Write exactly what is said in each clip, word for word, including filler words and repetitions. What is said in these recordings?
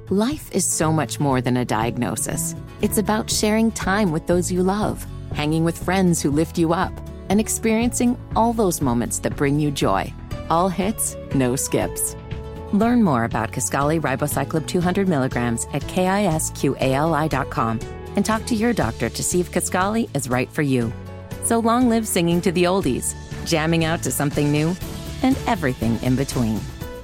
Life is so much more than a diagnosis. It's about sharing time with those you love, hanging with friends who lift you up, and experiencing all those moments that bring you joy. All hits, no skips. Learn more about Kisqali Ribociclib two hundred milligrams at kisqali dot com and talk to your doctor to see if Kisqali is right for you. So long live singing to the oldies, jamming out to something new, and everything in between.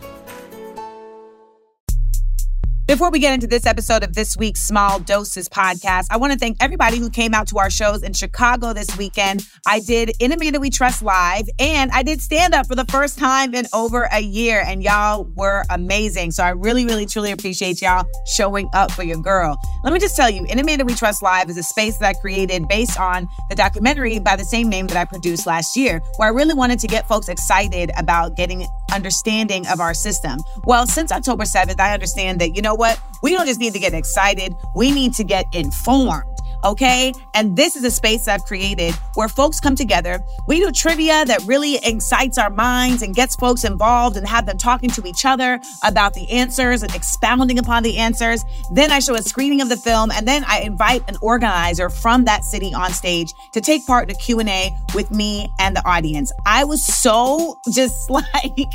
Before we get into this episode of this week's Small Doses podcast, I want to thank everybody who came out to our shows in Chicago this weekend. I did In Amanda We Trust Live, and I did stand-up for the first time in over a year, and y'all were amazing. So I really, really, truly appreciate y'all showing up for your girl. Let me just tell you, In Amanda We Trust Live is a space that I created based on the documentary by the same name that I produced last year, where I really wanted to get folks excited about getting understanding of our system. Well, since October seventh, I understand that, you know what? We don't just need to get excited. We need to get informed. Okay? And this is a space that I've created where folks come together. We do trivia that really excites our minds and gets folks involved and have them talking to each other about the answers and expounding upon the answers. Then I show a screening of the film, and then I invite an organizer from that city on stage to take part in a Q and A with me and the audience. I was so just like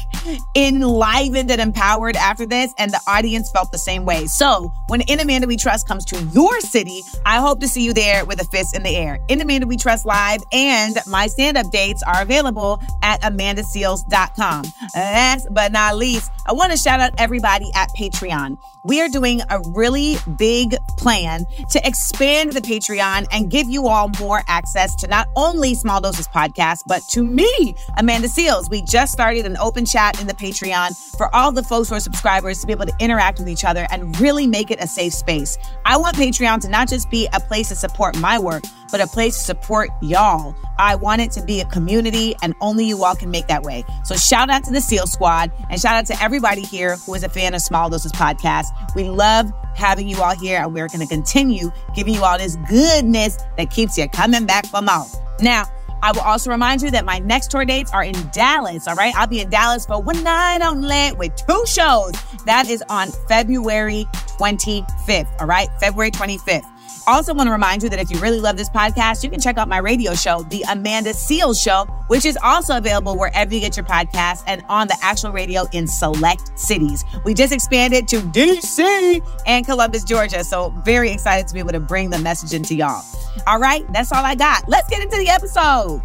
enlivened and empowered after this, and the audience felt the same way. So when In Amanda We Trust comes to your city, I hope to see you there with a fist in the air. In Amanda We Trust Live, and my stand-up dates are available at amanda seales dot com. Last but not least, I want to shout out everybody at Patreon. We are doing a really big plan to expand the Patreon and give you all more access to not only Small Doses Podcast, but to me, Amanda Seales. We just started an open chat in the Patreon for all the folks who are subscribers to be able to interact with each other and really make it a safe space. I want Patreon to not just be a place to support my work, but a place to support y'all. I want it to be a community, and only you all can make that way. So shout out to the SEAL Squad, and shout out to everybody here who is a fan of Small Doses Podcast. We love having you all here, and we're going to continue giving you all this goodness that keeps you coming back for more. Now, I will also remind you that my next tour dates are in Dallas, all right? I'll be in Dallas for one night only with two shows. That is on February twenty-fifth, all right? February twenty-fifth. Also want to remind you that if you really love this podcast, you can check out my radio show, The Amanda Seales Show, which is also available wherever you get your podcasts and on the actual radio in select cities. We just expanded to D C and Columbus, Georgia. So very excited to be able to bring the message into y'all. All right, that's all I got. Let's get into the episode.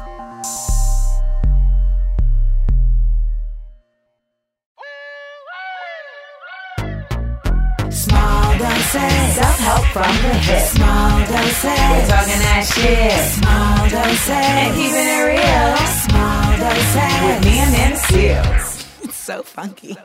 Small doses, self-help from the hip. Small doses, we're talking that shit. Small doses, and keeping it real. Small doses, with me and Amanda Seales. It's so funky.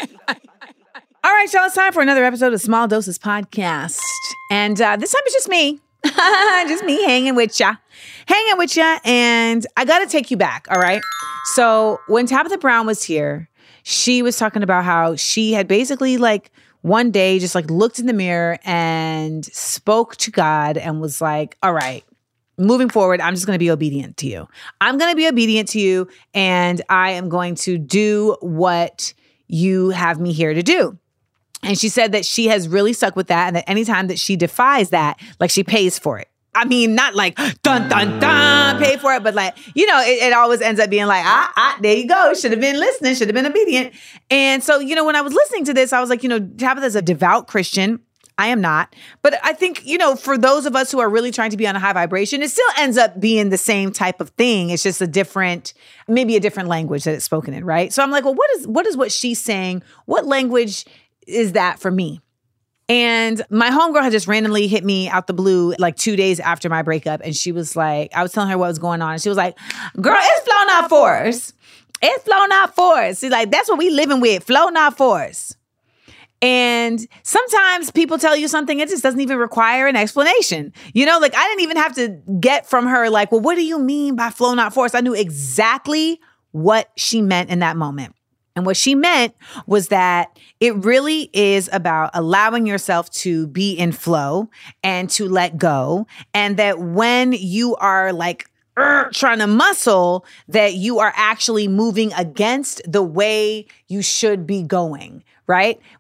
All right, y'all, it's time for another episode of Small Doses Podcast. And uh, this time it's just me. Just me hanging with ya. Hanging with ya. And I got to take you back, all right? So when Tabitha Brown was here, she was talking about how she had basically like one day just like looked in the mirror and spoke to God and was like, all right, moving forward, I'm just going to be obedient to you. I'm going to be obedient to you, and I am going to do what you have me here to do. And she said that she has really stuck with that, and that anytime that she defies that, like she pays for it. I mean, not like dun dun dun, pay for it, but like, you know, it, it always ends up being like, ah, ah, there you go. Should have been listening, should have been obedient. And so, you know, when I was listening to this, I was like, you know, Tabitha's a devout Christian. I am not. But I think, you know, for those of us who are really trying to be on a high vibration, it still ends up being the same type of thing. It's just a different, maybe a different language that it's spoken in, right? So I'm like, well, what is what is what she's saying? What language is that for me? And my homegirl had just randomly hit me out the blue like two days after my breakup. And she was like, I was telling her what was going on. And she was like, girl, it's flow not force. It's flow not force. She's like, that's what we living with. Flow not force. And sometimes people tell you something, it just doesn't even require an explanation. You know, like I didn't even have to get from her like, well, what do you mean by flow not force? I knew exactly what she meant in that moment. And what she meant was that it really is about allowing yourself to be in flow and to let go. And that when you are like er, trying to muscle, that you are actually moving against the way you should be going, right? Which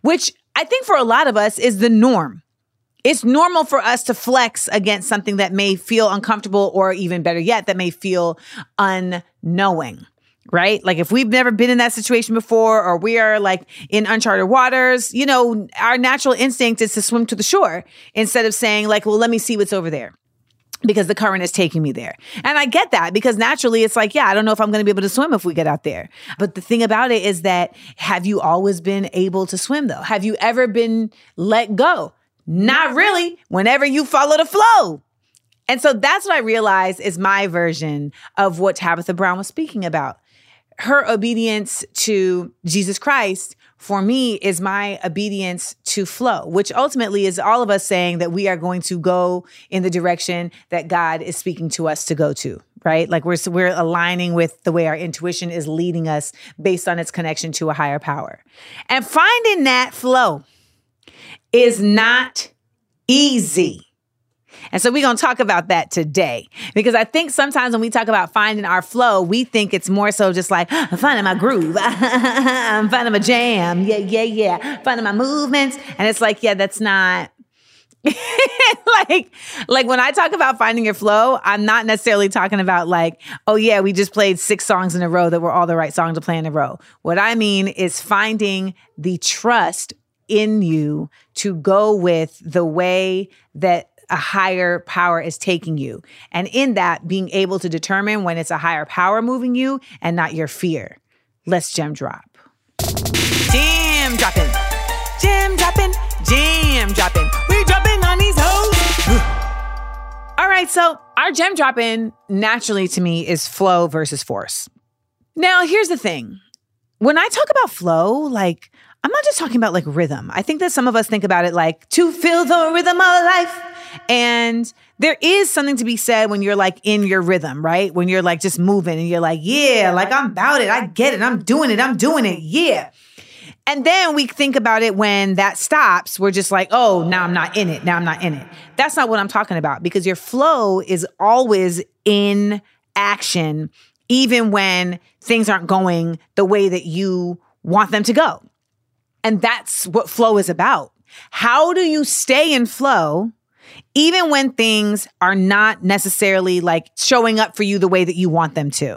I think for a lot of us is the norm. It's normal for us to flex against something that may feel uncomfortable, or even better yet, that may feel unknowing, right? Like if we've never been in that situation before, or we are like in uncharted waters, you know, our natural instinct is to swim to the shore instead of saying like, well, let me see what's over there, because the current is taking me there. And I get that, because naturally it's like, yeah, I don't know if I'm going to be able to swim if we get out there. But the thing about it is that, have you always been able to swim though? Have you ever been let go? Not really. Whenever you follow the flow. And so that's what I realized is my version of what Tabitha Brown was speaking about. Her obedience to Jesus Christ, for me, is my obedience to flow, which ultimately is all of us saying that we are going to go in the direction that God is speaking to us to go to, right? Like we're, we're aligning with the way our intuition is leading us based on its connection to a higher power. And finding that flow is not easy. And so we're going to talk about that today, because I think sometimes when we talk about finding our flow, we think it's more so just like, I'm finding my groove. I'm finding my jam. Yeah, yeah, yeah. Finding my movements. And it's like, yeah, that's not like, like when I talk about finding your flow, I'm not necessarily talking about like, oh yeah, we just played six songs in a row that were all the right songs to play in a row. What I mean is finding the trust in you to go with the way that a higher power is taking you. And in that, being able to determine when it's a higher power moving you and not your fear. Let's gem drop. Jam dropping. Jam dropping. Jam dropping. We dropping on these hoes. All right, so our gem dropping naturally to me is flow versus force. Now, here's the thing. When I talk about flow, like, I'm not just talking about like rhythm. I think that some of us think about it like to feel the rhythm of life. And there is something to be said when you're like in your rhythm, right? When you're like just moving and you're like, yeah, like I'm about it. I get it. I'm doing it. I'm doing it. Yeah. And then we think about it when that stops. We're just like, oh, now I'm not in it. Now I'm not in it. That's not what I'm talking about, because your flow is always in action, even when things aren't going the way that you want them to go. And that's what flow is about. How do you stay in flow even when things are not necessarily like showing up for you the way that you want them to?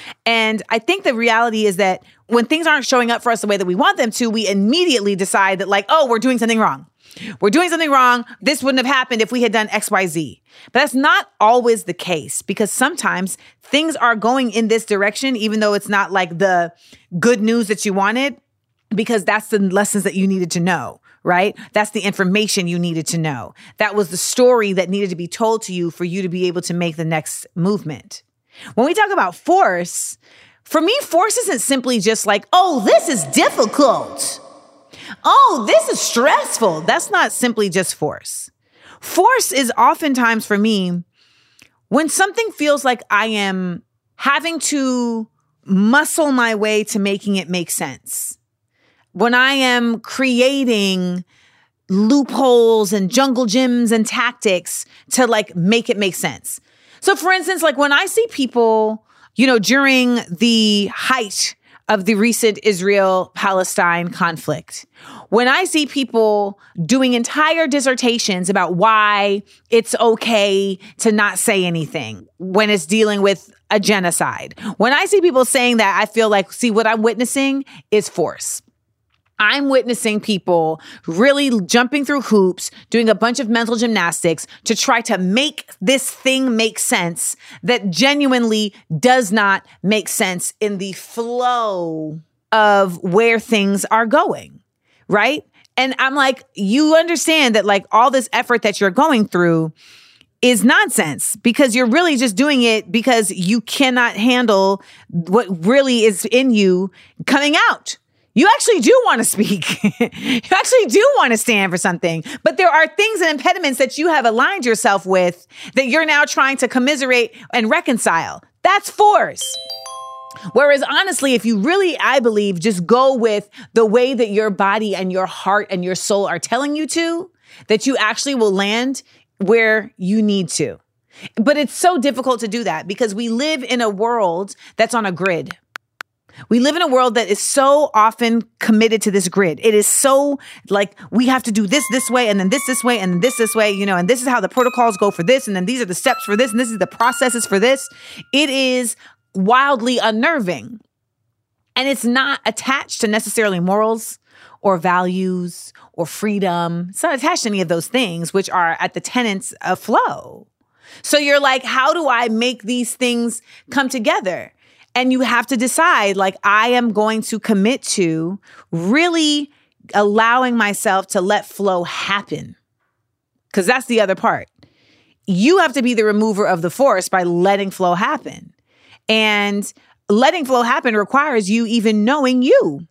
And I think the reality is that when things aren't showing up for us the way that we want them to, we immediately decide that like, oh, we're doing something wrong. We're doing something wrong. This wouldn't have happened if we had done X, Y, Z. But that's not always the case, because sometimes things are going in this direction, even though it's not like the good news that you wanted, because that's the lessons that you needed to know, right? That's the information you needed to know. That was the story that needed to be told to you for you to be able to make the next movement. When we talk about force, for me, force isn't simply just like, oh, this is difficult. Oh, this is stressful. That's not simply just force. Force is oftentimes for me when something feels like I am having to muscle my way to making it make sense. When I am creating loopholes and jungle gyms and tactics to like make it make sense. So for instance, like when I see people, you know, during the height of the recent Israel-Palestine conflict, when I see people doing entire dissertations about why it's okay to not say anything when it's dealing with a genocide, when I see people saying that, I feel like, see, what I'm witnessing is force. I'm witnessing people really jumping through hoops, doing a bunch of mental gymnastics to try to make this thing make sense that genuinely does not make sense in the flow of where things are going, right? And I'm like, you understand that like all this effort that you're going through is nonsense, because you're really just doing it because you cannot handle what really is in you coming out. You actually do want to speak. You actually do want to stand for something. But there are things and impediments that you have aligned yourself with that you're now trying to commiserate and reconcile. That's force. Whereas honestly, if you really, I believe, just go with the way that your body and your heart and your soul are telling you to, that you actually will land where you need to. But it's so difficult to do that because we live in a world that's on a grid. We live in a world that is so often committed to this grid. It is so like, we have to do this this way, and then this this way, and then this this way, you know, and this is how the protocols go for this, and then these are the steps for this, and this is the processes for this. It is wildly unnerving. And it's not attached to necessarily morals or values or freedom. It's not attached to any of those things, which are at the tenets of flow. So you're like, how do I make these things come together? And you have to decide, like, I am going to commit to really allowing myself to let flow happen. Because that's the other part. You have to be the remover of the force by letting flow happen. And letting flow happen requires you even knowing you.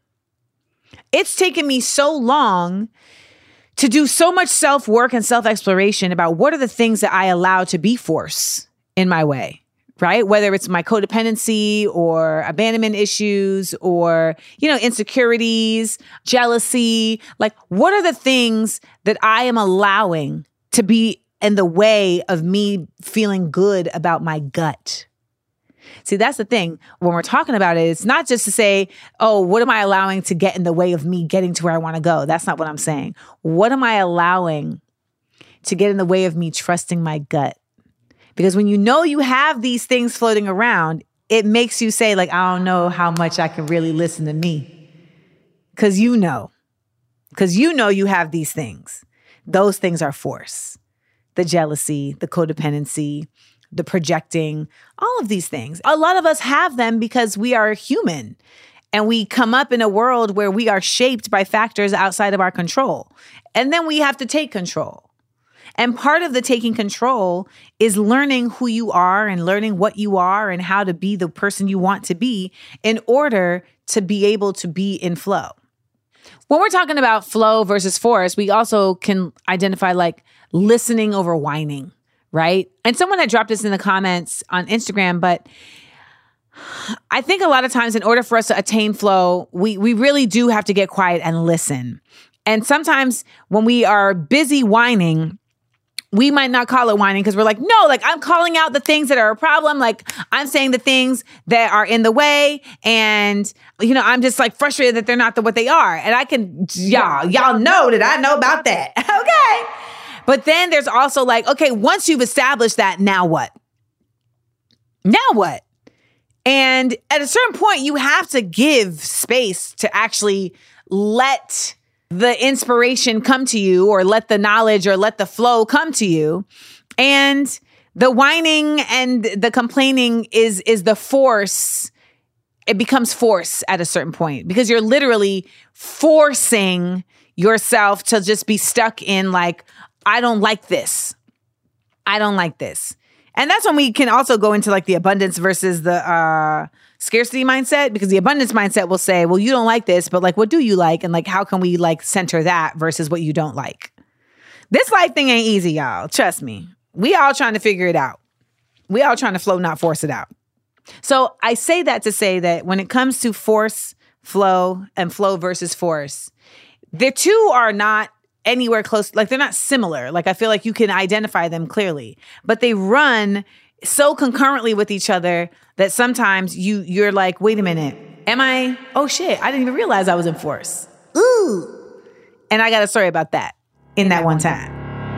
It's taken me so long to do so much self-work and self-exploration about what are the things that I allow to be force in my way. Right? Whether it's my codependency or abandonment issues or, you know, insecurities, jealousy, like what are the things that I am allowing to be in the way of me feeling good about my gut? See, that's the thing. When we're talking about it, it's not just to say, oh, what am I allowing to get in the way of me getting to where I want to go? That's not what I'm saying. What am I allowing to get in the way of me trusting my gut? Because when you know you have these things floating around, it makes you say, like, I don't know how much I can really listen to me. Because you know. Because you know you have these things. Those things are force. The jealousy, the codependency, the projecting, all of these things. A lot of us have them because we are human. And we come up in a world where we are shaped by factors outside of our control. And then we have to take control. And part of the taking control is learning who you are and learning what you are and how to be the person you want to be in order to be able to be in flow. When we're talking about flow versus force, we also can identify like listening over whining, right? And someone had dropped this in the comments on Instagram, but I think a lot of times in order for us to attain flow, we, we really do have to get quiet and listen. And sometimes when we are busy whining, we might not call it whining because we're like, no, like I'm calling out the things that are a problem. Like I'm saying the things that are in the way. And, you know, I'm just like frustrated that they're not the, what they are. And I can, y'all, y'all know that I know about that. Okay. But then there's also like, okay, once you've established that, now what? Now what? And at a certain point, you have to give space to actually let the inspiration come to you or let the knowledge or let the flow come to you. And the whining and the complaining is, is the force. It becomes force at a certain point because you're literally forcing yourself to just be stuck in like, I don't like this. I don't like this. And that's when we can also go into like the abundance versus the uh, scarcity mindset, because the abundance mindset will say, well, you don't like this, but like, what do you like? And like, how can we like center that versus what you don't like? This life thing ain't easy, y'all. Trust me. We all trying to figure it out. We all trying to flow, not force it out. So I say that to say that when it comes to force, flow, and flow versus force, the two are not anywhere close. Like they're not similar. Like I feel like you can identify them clearly, but they run so concurrently with each other that sometimes you, you're like, wait a minute, am I, oh shit, I didn't even realize I was in force. Ooh. And I got a story about that in that one time.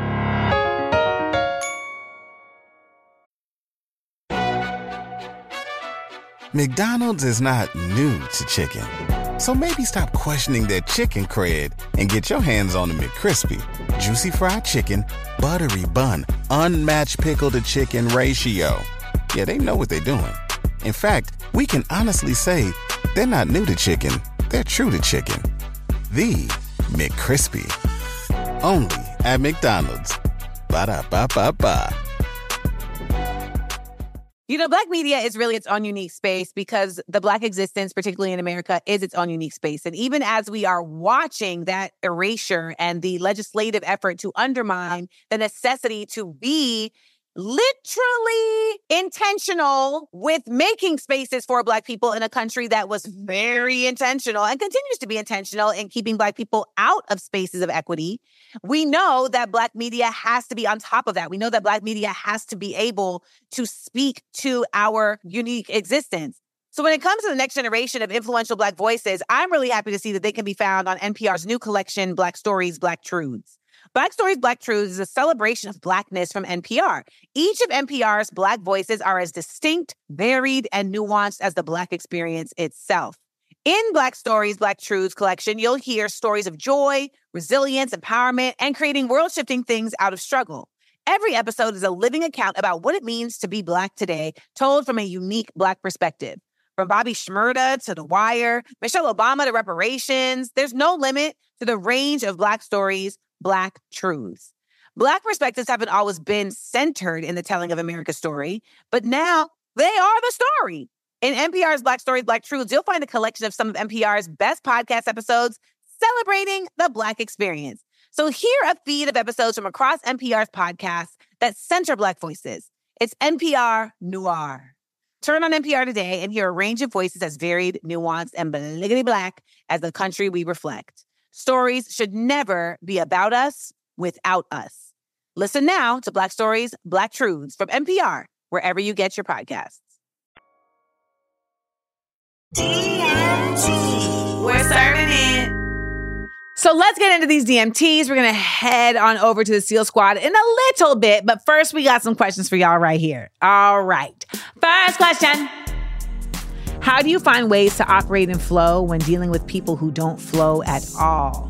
McDonald's is not new to chicken. So maybe stop questioning their chicken cred and get your hands on the McCrispy. Juicy fried chicken, buttery bun, unmatched pickle to chicken ratio. Yeah, they know what they're doing. In fact, we can honestly say they're not new to chicken, they're true to chicken. The McCrispy. Only at McDonald's. Ba-da-ba-ba-ba. You know, Black media is really its own unique space because the Black existence, particularly in America, is its own unique space. And even as we are watching that erasure and the legislative effort to undermine the necessity to be literally intentional with making spaces for Black people in a country that was very intentional and continues to be intentional in keeping Black people out of spaces of equity, we know that Black media has to be on top of that. We know that Black media has to be able to speak to our unique existence. So when it comes to the next generation of influential Black voices, I'm really happy to see that they can be found on N P R's new collection, Black Stories, Black Truths. Black Stories, Black Truths is a celebration of Blackness from N P R. Each of N P R's Black voices are as distinct, varied, and nuanced as the Black experience itself. In Black Stories, Black Truths collection, you'll hear stories of joy, resilience, empowerment, and creating world-shifting things out of struggle. Every episode is a living account about what it means to be Black today, told from a unique Black perspective. From Bobby Shmurda to The Wire, Michelle Obama to reparations, there's no limit to the range of Black stories, Black truths. Black perspectives haven't always been centered in the telling of America's story, but now they are the story. In N P R's Black Stories, Black Truths, you'll find a collection of some of N P R's best podcast episodes celebrating the Black experience. So hear a feed of episodes from across N P R's podcasts that center Black voices. It's N P R Noir. Turn on N P R today and hear a range of voices as varied, nuanced, and bliggity Black as the country we reflect. Stories should never be about us without us. Listen now to Black Stories, Black Truths from N P R, wherever you get your podcasts. D M T. We're serving it. So let's get into these D M Ts. We're going to head on over to the SEAL Squad in a little bit, but first we got some questions for y'all right here. All right. First question. How do you find ways to operate in flow when dealing with people who don't flow at all?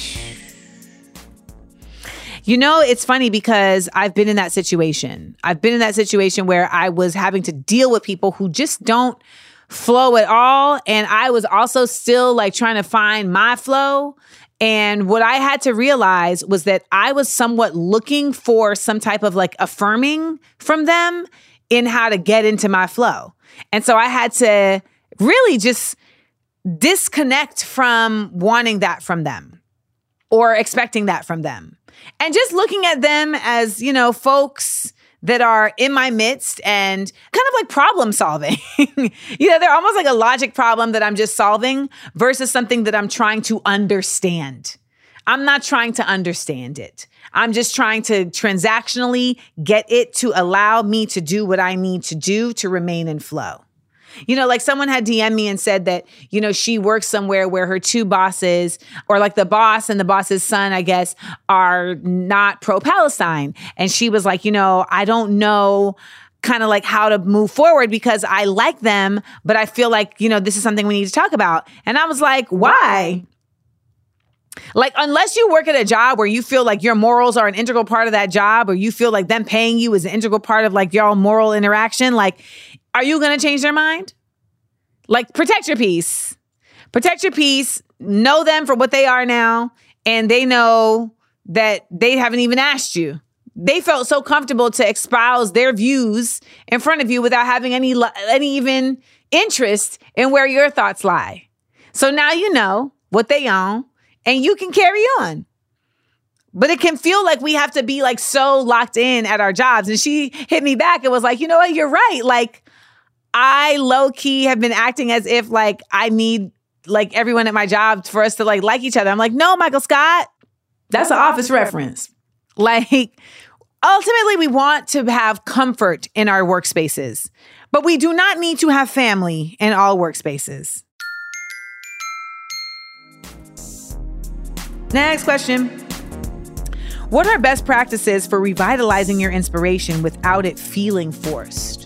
You know, it's funny because I've been in that situation. I've been in that situation where I was having to deal with people who just don't flow at all. And I was also still like trying to find my flow. And what I had to realize was that I was somewhat looking for some type of like affirming from them in how to get into my flow. And so I had to really just disconnect from wanting that from them or expecting that from them. And just looking at them as, you know, folks that are in my midst and kind of like problem solving. You know, they're almost like a logic problem that I'm just solving versus something that I'm trying to understand. I'm not trying to understand it. I'm just trying to transactionally get it to allow me to do what I need to do to remain in flow. You know, like someone had D M'd me and said that, you know, she works somewhere where her two bosses, or like the boss and the boss's son, I guess, are not pro-Palestine. And she was like, you know, I don't know kind of like how to move forward because I like them, but I feel like, you know, this is something we need to talk about. And I was like, why? Like, unless you work at a job where you feel like your morals are an integral part of that job, or you feel like them paying you is an integral part of like your moral interaction, like, are you going to change their mind? Like, protect your peace. Protect your peace. Know them for what they are now. And they know that they haven't even asked you. They felt so comfortable to espouse their views in front of you without having any, any even interest in where your thoughts lie. So now you know what they own and you can carry on. But it can feel like we have to be like so locked in at our jobs. And she hit me back and was like, you know what? You're right. Like, I low-key have been acting as if like I need like everyone at my job for us to like like each other. I'm like, no, Michael Scott, that's an office reference. Like, ultimately, we want to have comfort in our workspaces, but we do not need to have family in all workspaces. Next question. What are best practices for revitalizing your inspiration without it feeling forced?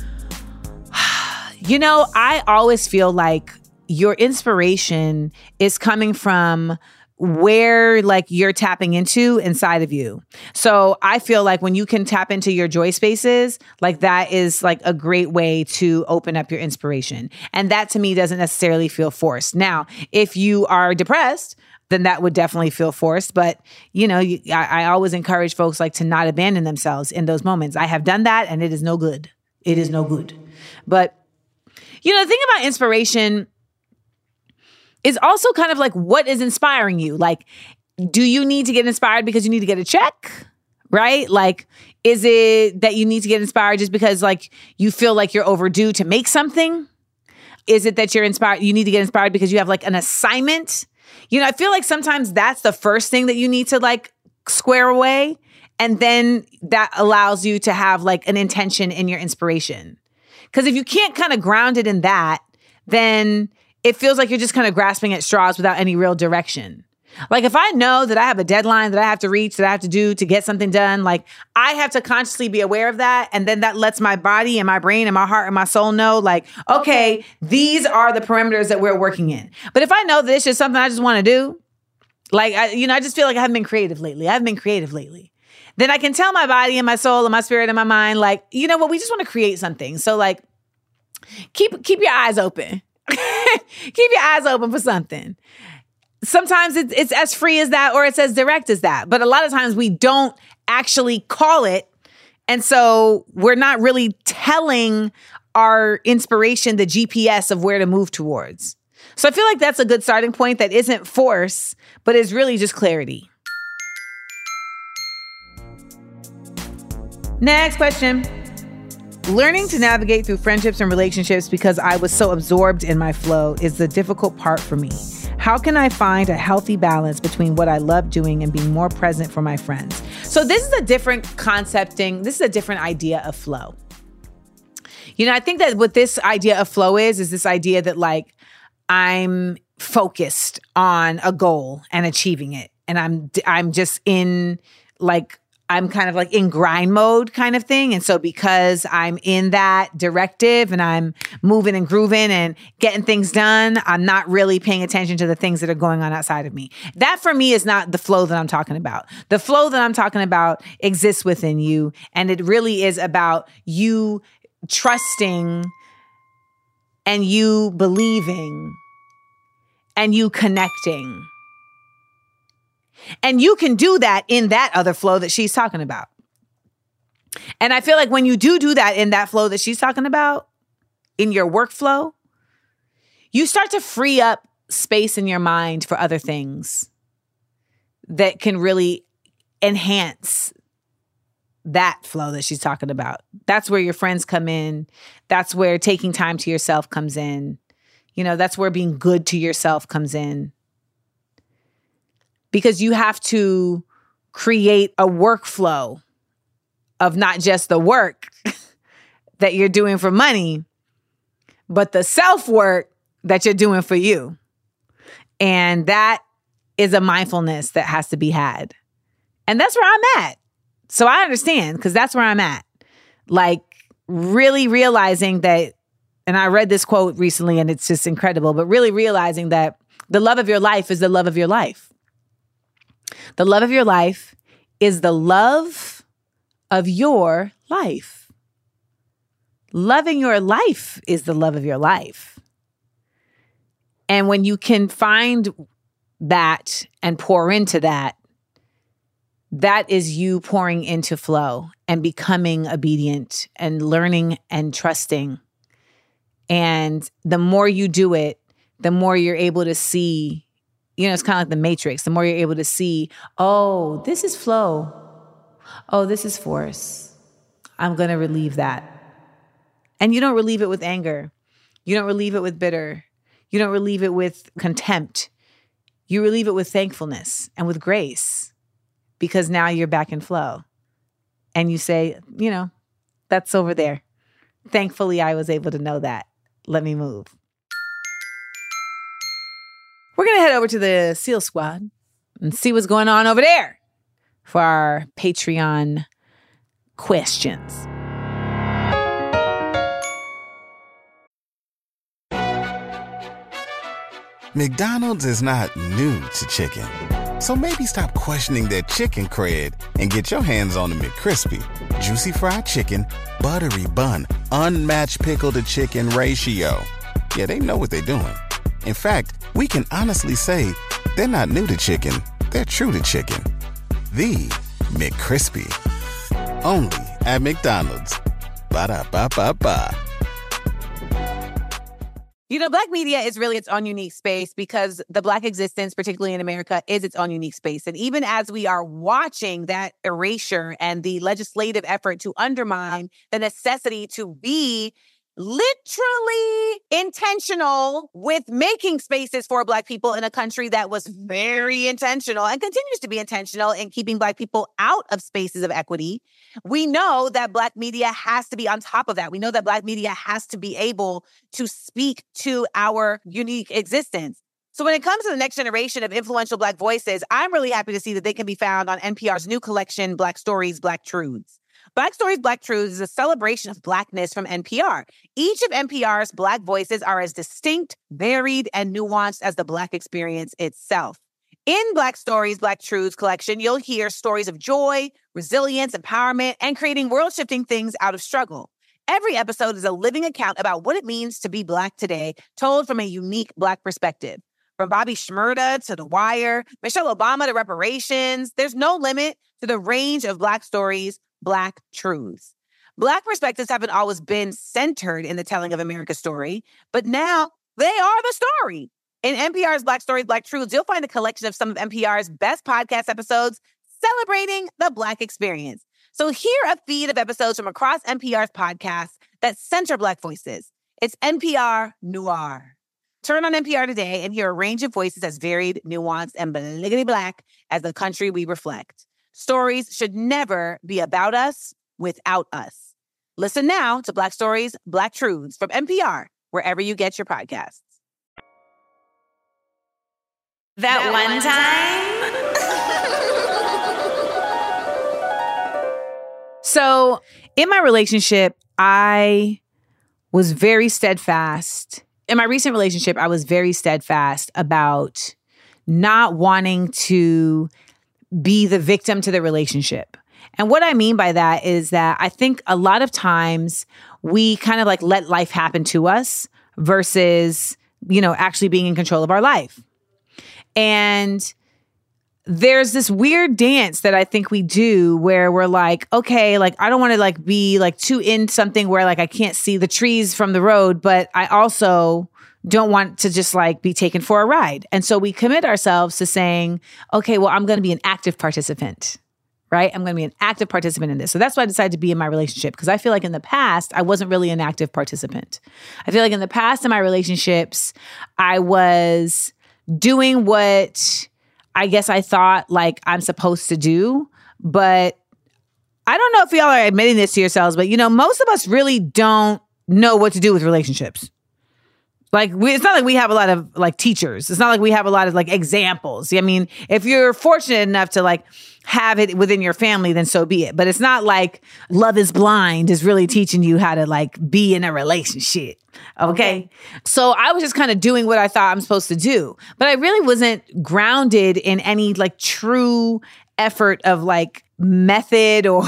You know, I always feel like your inspiration is coming from where like you're tapping into inside of you. So I feel like when you can tap into your joy spaces, like that is like a great way to open up your inspiration. And that to me doesn't necessarily feel forced. Now, if you are depressed, then that would definitely feel forced. But, you know, you, I, I always encourage folks like to not abandon themselves in those moments. I have done that and it is no good. It is no good. But you know, the thing about inspiration is also kind of like, what is inspiring you? Like, do you need to get inspired because you need to get a check? Right? Like, is it that you need to get inspired just because like you feel like you're overdue to make something? Is it that you're inspired, you need to get inspired because you have like an assignment? You know, I feel like sometimes that's the first thing that you need to like square away. And then that allows you to have like an intention in your inspiration. Because if you can't kind of ground it in that, then it feels like you're just kind of grasping at straws without any real direction. Like if I know that I have a deadline that I have to reach, that I have to do to get something done, like I have to consciously be aware of that. And then that lets my body and my brain and my heart and my soul know like, okay, okay. these are the parameters that we're working in. But if I know that it's just something I just want to do, like, I, you know, I just feel like I haven't been creative lately. I haven't been creative lately. Then I can tell my body and my soul and my spirit and my mind, like, you know what, we just want to create something. So like, keep, keep your eyes open. Keep your eyes open for something. Sometimes it's, it's as free as that or it's as direct as that. But a lot of times we don't actually call it. And so we're not really telling our inspiration the G P S of where to move towards. So I feel like that's a good starting point that isn't force, but is really just clarity. Next question. Learning to navigate through friendships and relationships because I was so absorbed in my flow is the difficult part for me. How can I find a healthy balance between what I love doing and being more present for my friends? So this is a different concepting. This is a different idea of flow. You know, I think that what this idea of flow is, is this idea that like I'm focused on a goal and achieving it. And I'm, I'm just in like, I'm kind of like in grind mode kind of thing. And so because I'm in that directive and I'm moving and grooving and getting things done, I'm not really paying attention to the things that are going on outside of me. That for me is not the flow that I'm talking about. The flow that I'm talking about exists within you. And it really is about you trusting and you believing and you connecting. And you can do that in that other flow that she's talking about. And I feel like when you do do that in that flow that she's talking about, in your workflow, you start to free up space in your mind for other things that can really enhance that flow that she's talking about. That's where your friends come in. That's where taking time to yourself comes in. You know, that's where being good to yourself comes in. Because you have to create a workflow of not just the work that you're doing for money, but the self-work that you're doing for you. And that is a mindfulness that has to be had. And that's where I'm at. So I understand because that's where I'm at. Like really realizing that, and I read this quote recently and it's just incredible, but really realizing that the love of your life is the love of your life. The love of your life is the love of your life. Loving your life is the love of your life. And when you can find that and pour into that, that is you pouring into flow and becoming obedient and learning and trusting. And the more you do it, the more you're able to see. You know, it's kind of like the Matrix. The more you're able to see, oh, this is flow. Oh, this is force. I'm going to relieve that. And you don't relieve it with anger. You don't relieve it with bitter. You don't relieve it with contempt. You relieve it with thankfulness and with grace because now you're back in flow. And you say, you know, that's over there. Thankfully, I was able to know that. Let me move. We're going to head over to the SEAL Squad and see what's going on over there for our Patreon questions. McDonald's is not new to chicken. So maybe stop questioning their chicken cred and get your hands on the McCrispy. Juicy fried chicken, buttery bun, unmatched pickle to chicken ratio. Yeah, they know what they're doing. In fact, we can honestly say they're not new to chicken. They're true to chicken. The McCrispy. Only at McDonald's. Ba-da-ba-ba-ba. You know, Black media is really its own unique space because the Black existence, particularly in America, is its own unique space. And even as we are watching that erasure and the legislative effort to undermine the necessity to be literally intentional with making spaces for Black people in a country that was very intentional and continues to be intentional in keeping Black people out of spaces of equity. We know that Black media has to be on top of that. We know that Black media has to be able to speak to our unique existence. So when it comes to the next generation of influential Black voices, I'm really happy to see that they can be found on N P R's new collection, Black Stories, Black Truths. Black Stories, Black Truths is a celebration of Blackness from N P R. Each of N P R's Black voices are as distinct, varied, and nuanced as the Black experience itself. In Black Stories, Black Truths collection, you'll hear stories of joy, resilience, empowerment, and creating world-shifting things out of struggle. Every episode is a living account about what it means to be Black today, told from a unique Black perspective. From Bobby Shmurda to The Wire, Michelle Obama to reparations, there's no limit to the range of Black stories, Black truths. Black perspectives haven't always been centered in the telling of America's story, but now they are the story. In N P R's Black Stories, Black Truths, you'll find a collection of some of N P R's best podcast episodes celebrating the Black experience. So hear a feed of episodes from across N P R's podcasts that center Black voices. It's N P R Noir. Turn on N P R today and hear a range of voices as varied, nuanced, and bliggity Black as the country we reflect. Stories should never be about us without us. Listen now to Black Stories, Black Truths from N P R, wherever you get your podcasts. That, that one time. So in my relationship, I was very steadfast. In my recent relationship, I was very steadfast about not wanting to be the victim to the relationship. And what I mean by that is that I think a lot of times we kind of like let life happen to us versus, you know, actually being in control of our life. And there's this weird dance that I think we do where we're like, okay, like I don't want to like be like too in something where like I can't see the trees from the road, but I also don't want to just like be taken for a ride. And so we commit ourselves to saying, okay, well, I'm going to be an active participant, right? I'm going to be an active participant in this. So that's why I decided to be in my relationship, because I feel like in the past, I wasn't really an active participant. I feel like in the past in my relationships, I was doing what I guess I thought like I'm supposed to do, but I don't know if y'all are admitting this to yourselves, but you know, most of us really don't know what to do with relationships. Like, we, it's not like we have a lot of like teachers. It's not like we have a lot of like examples. I mean, if you're fortunate enough to like have it within your family, then so be it. But it's not like Love is Blind is really teaching you how to like be in a relationship. Okay. okay. So I was just kind of doing what I thought I'm supposed to do, but I really wasn't grounded in any like true effort of like method or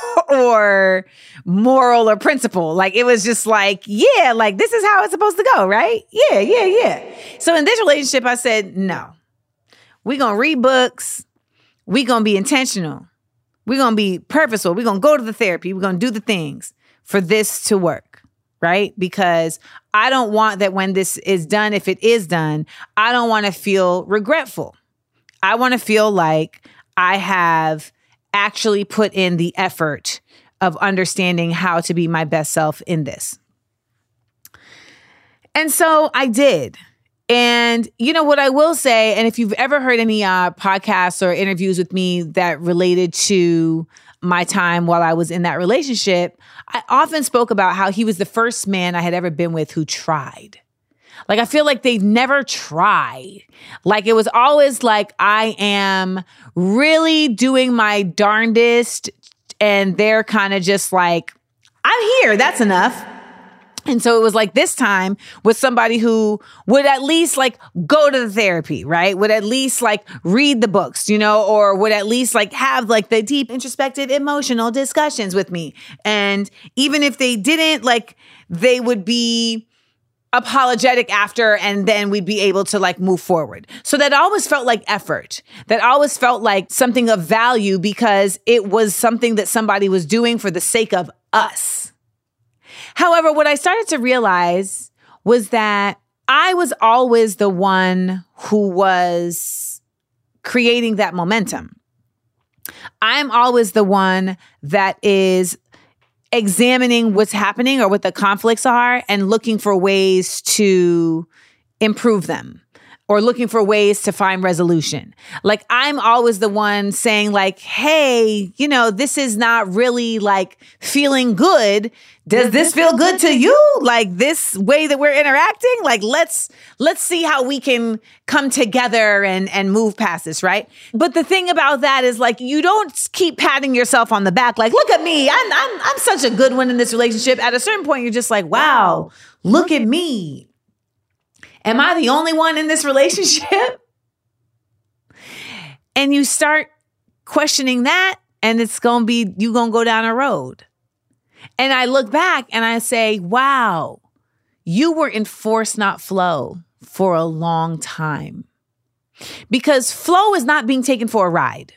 or moral or principle. Like, it was just like, yeah, like this is how it's supposed to go, right? Yeah, yeah, yeah. So in this relationship, I said, no, we're going to read books. We're going to be intentional. We're going to be purposeful. We're going to go to the therapy. We're going to do the things for this to work, right? Because I don't want that when this is done, if it is done, I don't want to feel regretful. I want to feel like I have actually put in the effort of understanding how to be my best self in this. And so I did. And you know what I will say, and if you've ever heard any uh, podcasts or interviews with me that related to my time while I was in that relationship, I often spoke about how he was the first man I had ever been with who tried. Like, I feel like they've never tried. Like, it was always like, I am really doing my darndest, and they're kind of just like, I'm here, that's enough. And so it was like this time with somebody who would at least like go to the therapy, right? Would at least like read the books, you know, or would at least like have like the deep introspective emotional discussions with me. And even if they didn't, like, they would be apologetic after, and then we'd be able to like move forward. So that always felt like effort. That always felt like something of value because it was something that somebody was doing for the sake of us. However, what I started to realize was that I was always the one who was creating that momentum. I'm always the one that is examining what's happening or what the conflicts are and looking for ways to improve them or looking for ways to find resolution. Like I'm always the one saying like, hey, you know, this is not really like feeling good. Does this feel good to you? Like this way that we're interacting? Like let's let's see how we can come together and, and move past this, right? But the thing about that is like you don't keep patting yourself on the back like, look at me. I'm I'm I'm such a good one in this relationship. At a certain point, you're just like, wow, look at me. Am I the only one in this relationship? And you start questioning that, and it's going to be, you're going to go down a road. And I look back and I say, wow, you were in force, not flow for a long time. Because flow is not being taken for a ride.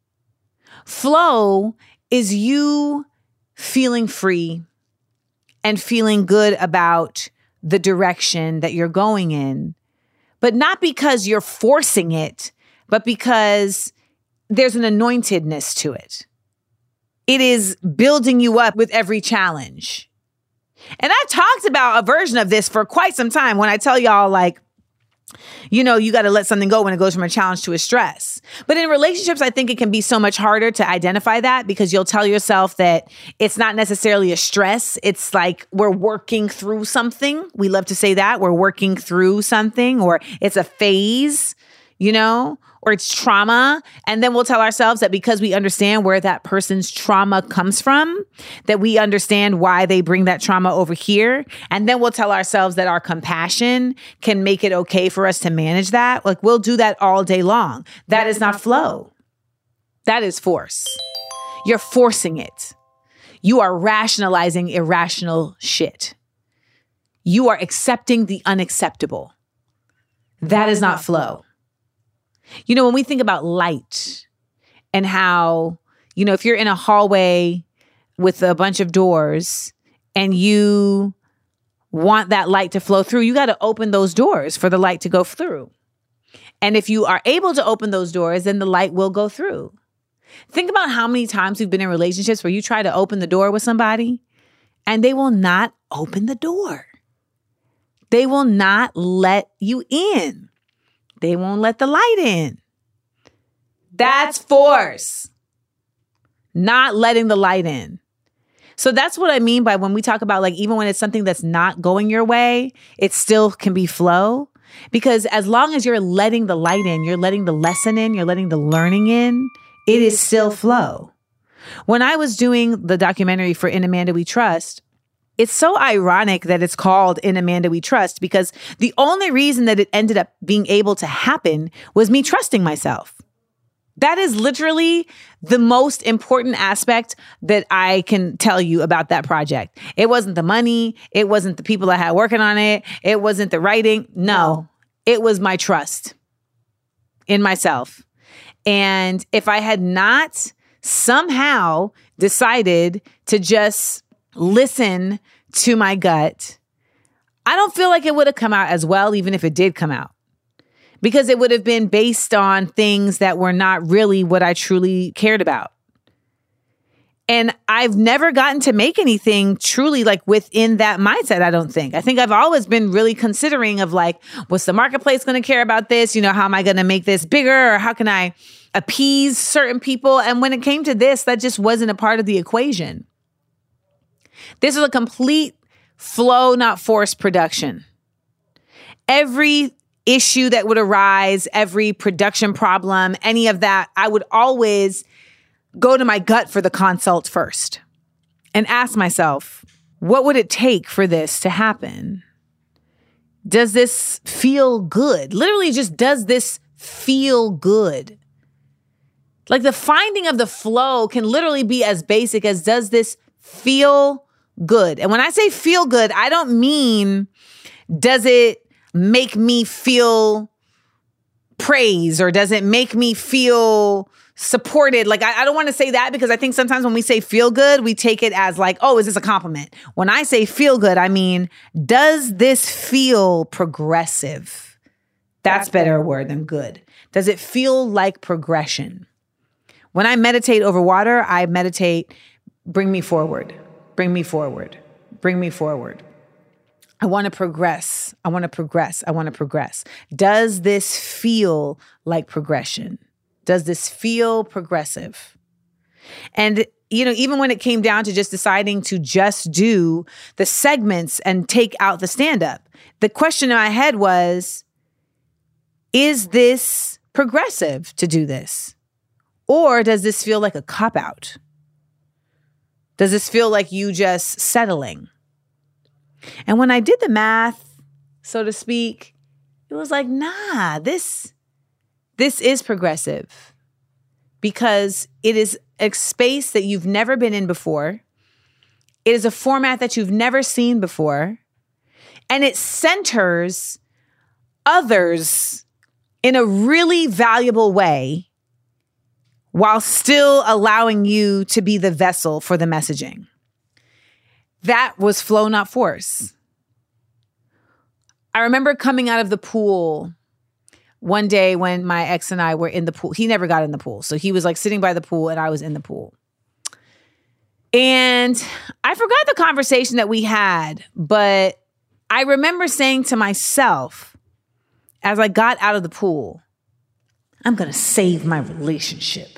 Flow is you feeling free and feeling good about the direction that you're going in, but not because you're forcing it, but because there's an anointedness to it. It is building you up with every challenge. And I've talked about a version of this for quite some time when I tell y'all like, you know, you got to let something go when it goes from a challenge to a stress. But in relationships, I think it can be so much harder to identify that because you'll tell yourself that it's not necessarily a stress. It's like we're working through something. We love to say that we're working through something, or it's a phase, you know, or it's trauma. And then we'll tell ourselves that because we understand where that person's trauma comes from, that we understand why they bring that trauma over here. And then we'll tell ourselves that our compassion can make it okay for us to manage that. Like we'll do that all day long. That is not flow. That is force. You're forcing it. You are rationalizing irrational shit. You are accepting the unacceptable. That is not flow. You know, when we think about light and how, you know, if you're in a hallway with a bunch of doors and you want that light to flow through, you got to open those doors for the light to go through. And if you are able to open those doors, then the light will go through. Think about how many times we've been in relationships where you try to open the door with somebody and they will not open the door. They will not let you in. They won't let the light in. That's force. Not letting the light in. So that's what I mean by when we talk about like, even when it's something that's not going your way, it still can be flow. Because as long as you're letting the light in, you're letting the lesson in, you're letting the learning in, it is still flow. When I was doing the documentary for In Amanda We Trust, it's so ironic that it's called In Amanda We Trust because the only reason that it ended up being able to happen was me trusting myself. That is literally the most important aspect that I can tell you about that project. It wasn't the money. It wasn't the people I had working on it. It wasn't the writing. No, it was my trust in myself. And if I had not somehow decided to just listen to my gut, I don't feel like it would have come out as well, even if it did come out, because it would have been based on things that were not really what I truly cared about. And I've never gotten to make anything truly like within that mindset, I don't think. I think I've always been really considering of like, what's the marketplace going to care about this? You know, how am I going to make this bigger? Or how can I appease certain people? And when it came to this, that just wasn't a part of the equation. This is a complete flow, not force production. Every issue that would arise, every production problem, any of that, I would always go to my gut for the consult first and ask myself, what would it take for this to happen? Does this feel good? Literally just, does this feel good? Like the finding of the flow can literally be as basic as, does this feel good? And when I say feel good, I don't mean, does it make me feel praise or does it make me feel supported? Like, I, I don't want to say that because I think sometimes when we say feel good, we take it as like, oh, is this a compliment? When I say feel good, I mean, does this feel progressive? That's better word than good. Does it feel like progression? When I meditate over water, I meditate, bring me forward. Bring me forward. Bring me forward. I want to progress. I want to progress. I want to progress. Does this feel like progression? Does this feel progressive? And, you know, even when it came down to just deciding to just do the segments and take out the stand-up, the question in my head was, is this progressive to do this? Or does this feel like a cop-out? Does this feel like you just settling? And when I did the math, so to speak, it was like, nah, this, this is progressive because it is a space that you've never been in before. It is a format that you've never seen before. And it centers others in a really valuable way while still allowing you to be the vessel for the messaging. That was flow, not force. I remember coming out of the pool one day when my ex and I were in the pool. He never got in the pool. So he was like sitting by the pool and I was in the pool. And I forgot the conversation that we had, but I remember saying to myself as I got out of the pool, I'm going to save my relationship.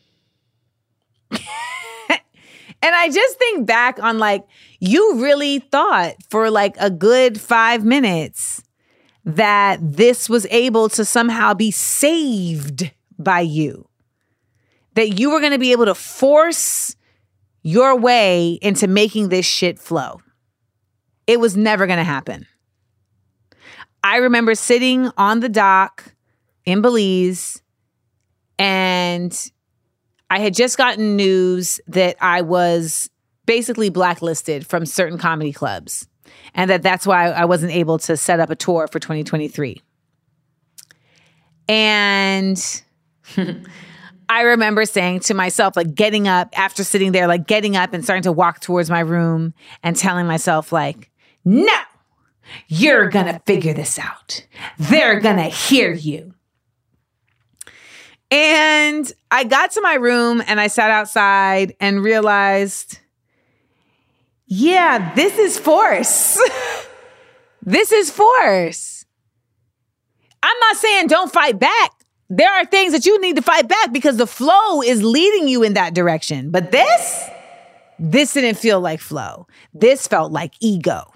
And I just think back on like, you really thought for like a good five minutes that this was able to somehow be saved by you. That you were going to be able to force your way into making this shit flow. It was never going to happen. I remember sitting on the dock in Belize and I had just gotten news that I was basically blacklisted from certain comedy clubs and that that's why I wasn't able to set up a tour for twenty twenty-three. And I remember saying to myself, like getting up after sitting there, like getting up and starting to walk towards my room and telling myself like, no, you're going to figure this out. They're going to hear you. And I got to my room and I sat outside and realized, yeah, this is force. This is force. I'm not saying don't fight back. There are things that you need to fight back because the flow is leading you in that direction. But this, this didn't feel like flow. This felt like ego.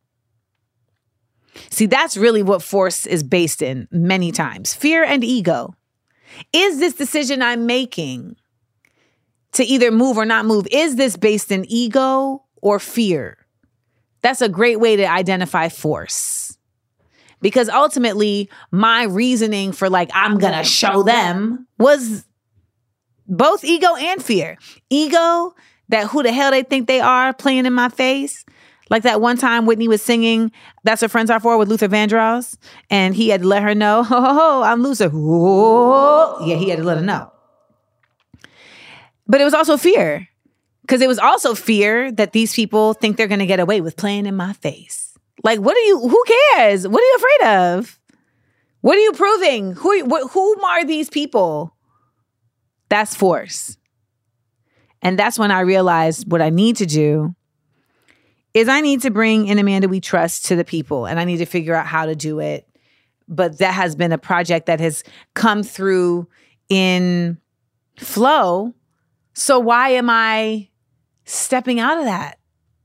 See, that's really what force is based in many times. Fear and ego. Is this decision I'm making to either move or not move, is this based in ego or fear? That's a great way to identify force. Because ultimately, my reasoning for like, I'm going to show them was both ego and fear. Ego, that who the hell they think they are playing in my face. Like that one time Whitney was singing That's What Friends Are For with Luther Vandross. And he had to let her know, ho, ho, ho, I'm Luther. Whoa. Yeah, he had to let her know. But it was also fear. Because it was also fear that these people think they're going to get away with playing in my face. Like, what are you, who cares? What are you afraid of? What are you proving? Who, wh- who are these people? That's force. And that's when I realized what I need to do is I need to bring In Amanda We Trust to the people, and I need to figure out how to do it. But that has been a project that has come through in flow. So why am I stepping out of that?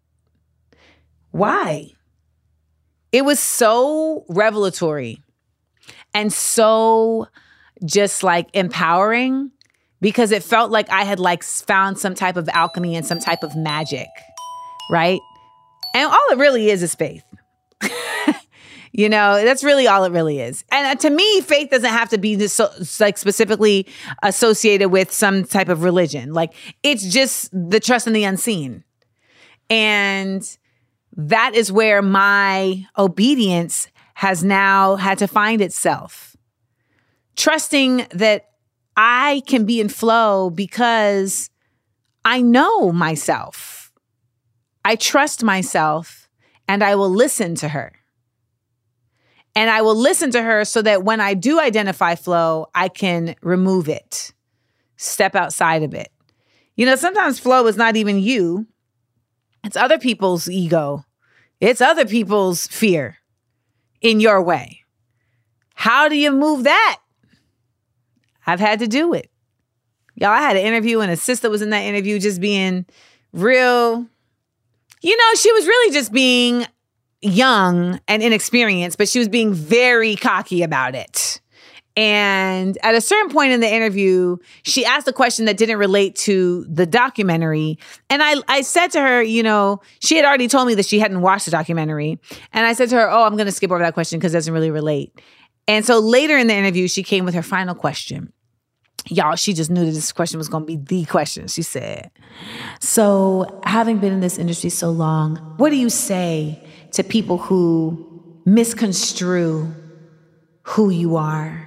Why? It was so revelatory and so just like empowering because it felt like I had like found some type of alchemy and some type of magic, right? And all it really is is faith. You know, that's really all it really is. And to me, faith doesn't have to be this, so, like specifically associated with some type of religion. Like it's just the trust in the unseen. And that is where my obedience has now had to find itself. Trusting that I can be in flow because I know myself. I trust myself and I will listen to her. And I will listen to her so that when I do identify flow, I can remove it, step outside of it. You know, sometimes flow is not even you. It's other people's ego. It's other people's fear in your way. How do you move that? I've had to do it. Y'all, I had an interview and a sister was in that interview just being real. You know, she was really just being young and inexperienced, but she was being very cocky about it. And at a certain point in the interview, she asked a question that didn't relate to the documentary. And I, I said to her, you know, she had already told me that she hadn't watched the documentary. And I said to her, oh, I'm going to skip over that question because it doesn't really relate. And so later in the interview, she came with her final question. Y'all, she just knew that this question was going to be the question. She said, so having been in this industry so long, what do you say to people who misconstrue who you are?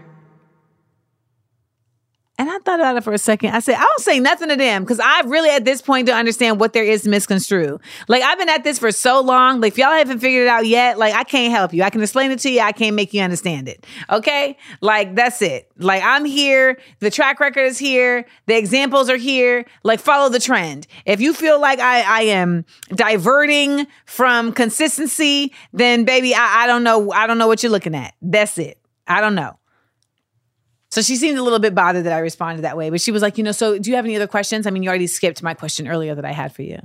And I thought about it for a second. I said, I don't say nothing to them because I really at this point don't understand what there is to misconstrue. Like, I've been at this for so long. Like, if y'all haven't figured it out yet, like, I can't help you. I can explain it to you. I can't make you understand it. Okay? Like, that's it. Like, I'm here. The track record is here. The examples are here. Like, follow the trend. If you feel like I, I am diverting from consistency, then baby, I, I don't know. I don't know what you're looking at. That's it. I don't know. So she seemed a little bit bothered that I responded that way. But she was like, you know, so do you have any other questions? I mean, you already skipped my question earlier that I had for you.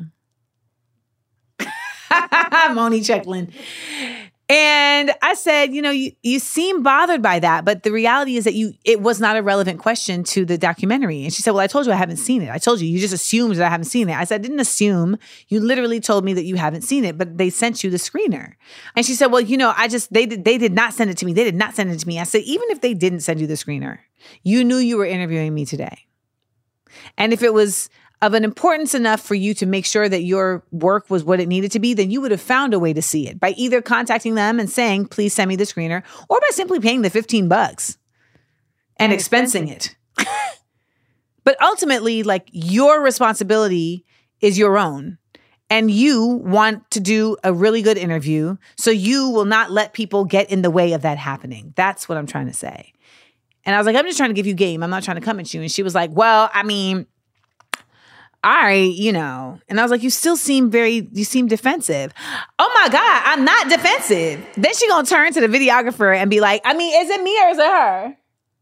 Moni Checklin. And I said, you know, you, you seem bothered by that, but the reality is that you it was not a relevant question to the documentary. And she said, well, I told you I haven't seen it. I told you, you just assumed that I haven't seen it. I said, I didn't assume. You literally told me that you haven't seen it, but they sent you the screener. And she said, well, you know, I just, they did, they did not send it to me. They did not send it to me. I said, even if they didn't send you the screener, you knew you were interviewing me today. And if it was of an importance enough for you to make sure that your work was what it needed to be, then you would have found a way to see it by either contacting them and saying, please send me the screener, or by simply paying the fifteen bucks and, and expensing it. But ultimately, like, your responsibility is your own. And you want to do a really good interview, so you will not let people get in the way of that happening. That's what I'm trying to say. And I was like, I'm just trying to give you game. I'm not trying to come at you. And she was like, well, I mean, all right, you know. And I was like, you still seem very, you seem defensive. Oh my God, I'm not defensive. Then she gonna turn to the videographer and be like, I mean, is it me or is it her?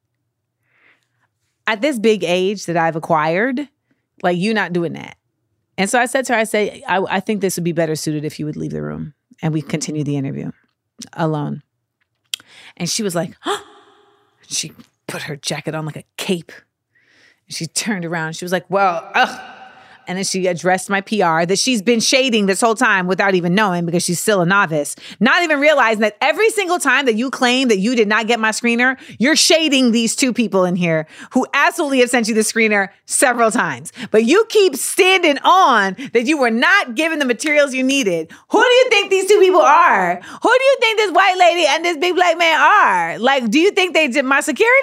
At this big age that I've acquired, like, you're not doing that. And so I said to her, I said, I, I think this would be better suited if you would leave the room and we continue the interview alone. And she was like, huh? She put her jacket on like a cape. She turned around. She was like, well, ugh. And then she addressed my P R that she's been shading this whole time without even knowing, because she's still a novice, not even realizing that every single time that you claim that you did not get my screener, you're shading these two people in here who absolutely have sent you the screener several times. But you keep standing on that you were not given the materials you needed. Who do you think these two people are? Who do you think this white lady and this big black man are? Like, do you think they did my security?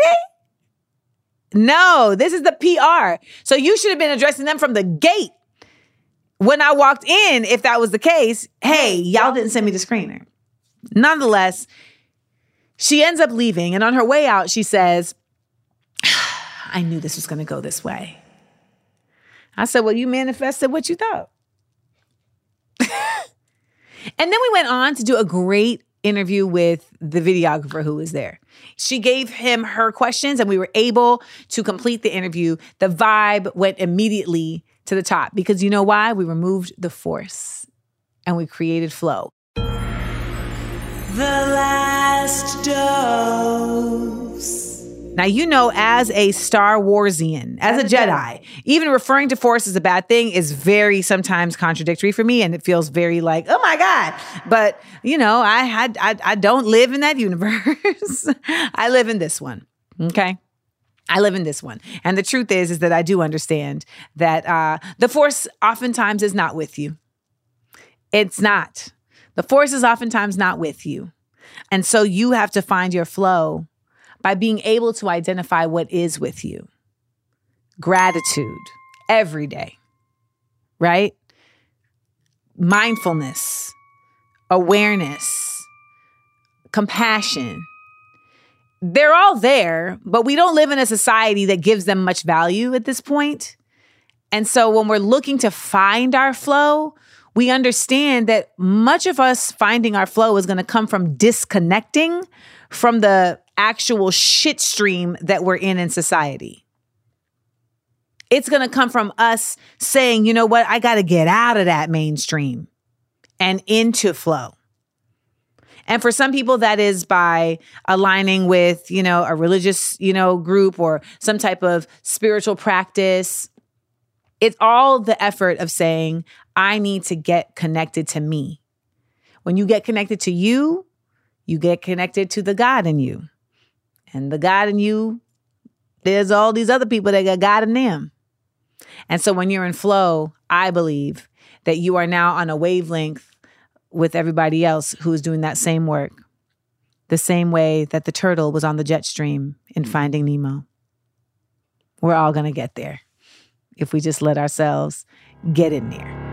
No, this is the P R. So you should have been addressing them from the gate when I walked in. If that was the case, hey, y'all didn't send me the screener. Nonetheless, she ends up leaving. And on her way out, she says, I knew this was going to go this way. I said, well, you manifested what you thought. And then we went on to do a great interview with the videographer who was there. She gave him her questions and we were able to complete the interview. The vibe went immediately to the top because you know why? We removed the force and we created flow. The last dose. Now, you know, as a Star Warsian, as, as a, a Jedi, Jedi, even referring to Force as a bad thing is very sometimes contradictory for me. And it feels very like, oh my God. But, you know, I had, I, I don't live in that universe. I live in this one. Okay. I live in this one. And the truth is, is that I do understand that uh, the Force oftentimes is not with you. It's not. The Force is oftentimes not with you. And so you have to find your flow by being able to identify what is with you. Gratitude every day, right? Mindfulness, awareness, compassion. They're all there, but we don't live in a society that gives them much value at this point. And so when we're looking to find our flow, we understand that much of us finding our flow is going to come from disconnecting from the actual shit stream that we're in in society. It's going to come from us saying, you know what, I got to get out of that mainstream and into flow. And for some people, that is by aligning with, you know, a religious, you know, group or some type of spiritual practice. It's all the effort of saying, I need to get connected to me. When you get connected to you, you get connected to the God in you. And the God in you, there's all these other people that got God in them. And so when you're in flow, I believe that you are now on a wavelength with everybody else who is doing that same work. The same way that the turtle was on the jet stream in Finding Nemo. We're all going to get there if we just let ourselves get in there.